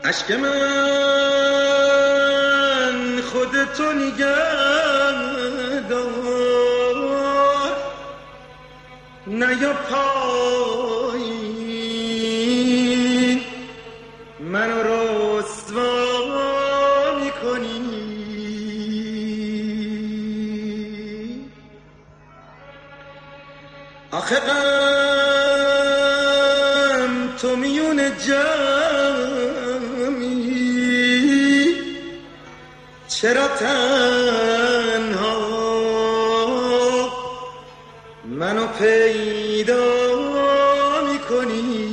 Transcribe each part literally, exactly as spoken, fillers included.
عشق من خودتو نگه دار، نیا پایین منو رسوا میکنی. آخه غم تو میون جمعی، چرا تنها منو پیدا میکنی؟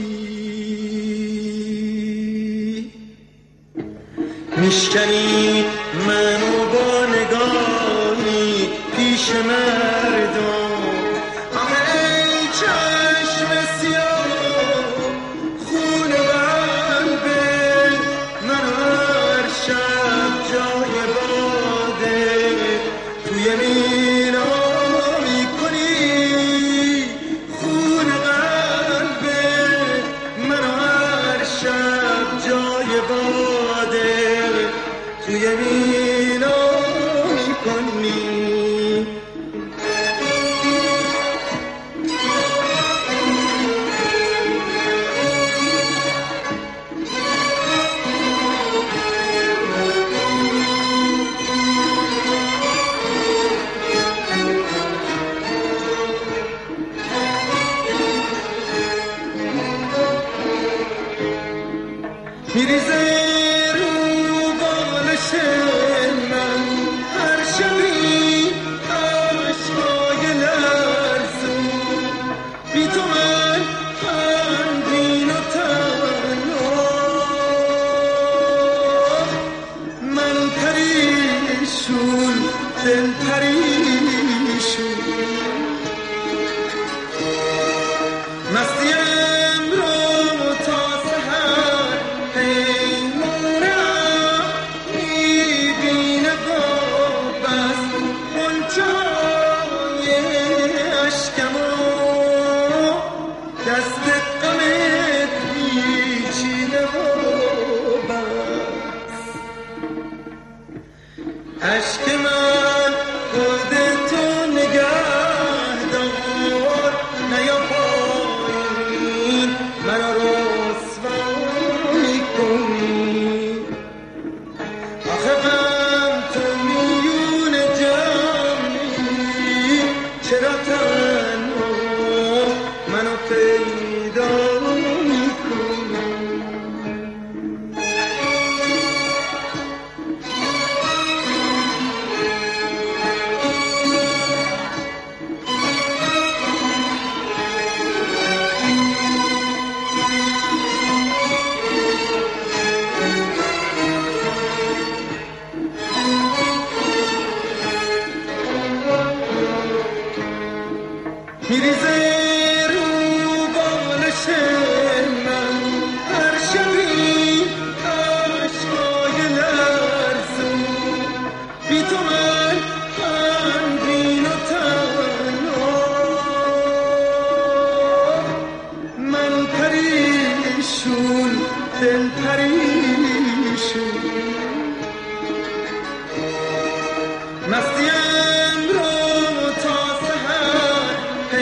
میشکنی منو با نگاهی پیش مردم، توی مینا میکنی. میریزه دل پریشون، مستیم رو تا سحر پیمونم میبینه با بس منچای عشقمو، دست غمت پیچیده و بس. عشق من خودتو نگه دار، نیا پایین منو رسوا میکنی. آخه غم تو میون جمعی، چرا تنها منو پیدا میکنی؟ میریزه رو بالش من هر شبی عشقای لرزون، بی تو من غمگین و تنها، من پریشون دل پریشون، مستیم رو تا سحر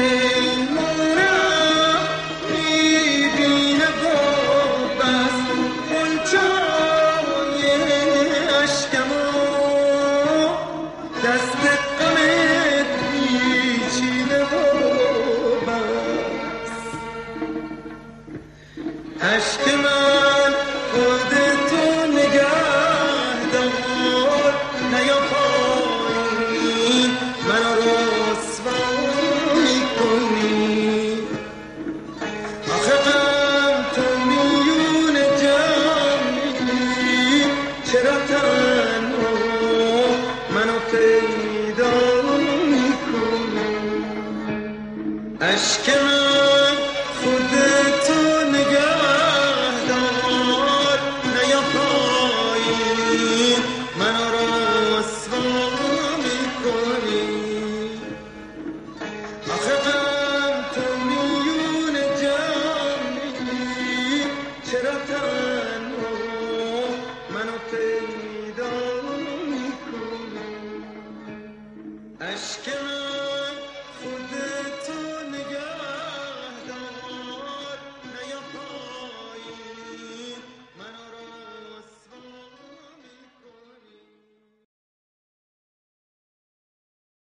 پیمونم میبینه با بس منچای عشقم،